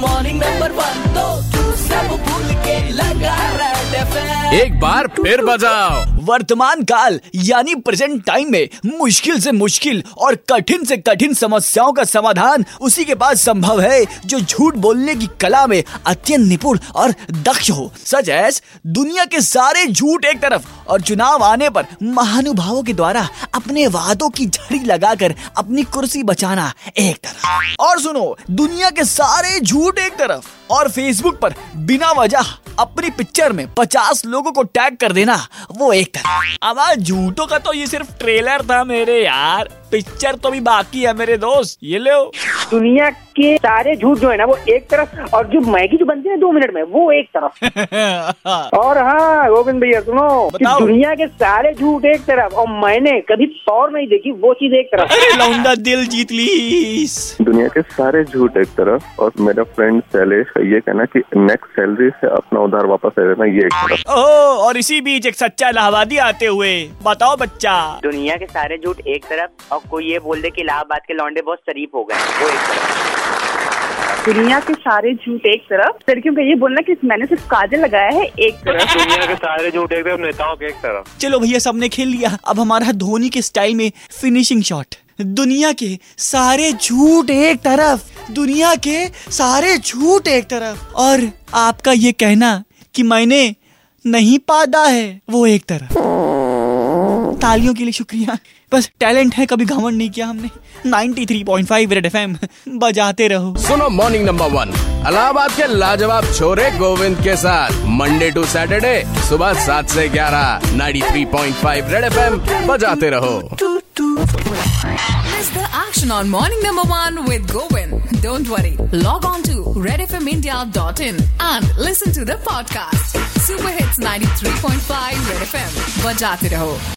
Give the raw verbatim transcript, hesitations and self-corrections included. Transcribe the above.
Morning number one तो तू सब भूल के लगा रेड एफएम। एक बार फिर बजाओ। वर्तमान काल यानी प्रेजेंट टाइम में मुश्किल से मुश्किल और कठिन से कठिन समस्याओं का समाधान उसी के पास संभव है जो झूठ बोलने की कला में अत्यंत निपुण और दक्ष हो। सच है, दुनिया के सारे झूठ एक तरफ और चुनाव आने पर महानुभावों के द्वारा अपने वादों की झड़ी लगाकर अपनी कुर्सी बचाना एक तरफ। और सुनो, दुनिया के सारे झूठ एक तरफ और फेसबुक पर बिना वजह अपनी पिक्चर में पचास लोगों को टैग कर देना वो एक तरफ। अब झूठों का तो ये सिर्फ ट्रेलर था मेरे यार, पिक्चर तो भी बाकी है मेरे दोस्त। ये लो, दुनिया के सारे झूठ जो है ना वो एक तरफ और जो मैगी जो बनती है दो मिनट में वो एक तरफ। और हाँ गोविंद भैया सुनो कि दुनिया के सारे झूठ एक तरफ और मैंने कभी और नहीं देखी वो चीज एक तरफ। अरे लौंडा दिल जीत ली। दुनिया के सारे झूठ एक तरफ और मेरा फ्रेंड शैलेश का ये कहना कि नेक्स्ट सैलरी से अपना उधार वापस ले लेना ये एक तरफ। ओह, और इसी बीच एक सच्चा इलाहाबादी आते हुए बताओ बच्चा। दुनिया के सारे झूठ एक तरफ और कोई ये बोल दे कि इलाहाबाद के लौंडे बहुत शरीफ हो गए वो एक तरफ। दुनिया के सारे झूठ एक तरफ, लड़कियों का ये बोलना कि मैंने सिर्फ काजल लगाया है एक तरफ। दुनिया के सारे झूठ एक तरफ, नेताओं के एक तरफ। चलो भैया सबने खेल लिया, अब हमारा धोनी के स्टाइल में फिनिशिंग शॉट। दुनिया के सारे झूठ एक तरफ, दुनिया के सारे झूठ एक तरफ और आपका ये कहना कि मैंने नहीं पादा है वो एक तरफ। तालियों के लिए शुक्रिया, बस टैलेंट है, कभी घमंड नहीं किया हमने। तिरानवे पॉइंट पाँच रेड एफएम बजाते रहो। सुनो मॉर्निंग नंबर वन इलाहाबाद के लाजवाब छोरे गोविंद के साथ मंडे टू सैटरडे सुबह सात से ग्यारह तिरानवे पॉइंट पाँच रेड एफएम बजाते रहो। Miss the action on Morning Number One with Govind. Don't worry. Log on to red f m india dot in and listen to the podcast. Super Hits ninety-three point five Red F M. बजाते रहो।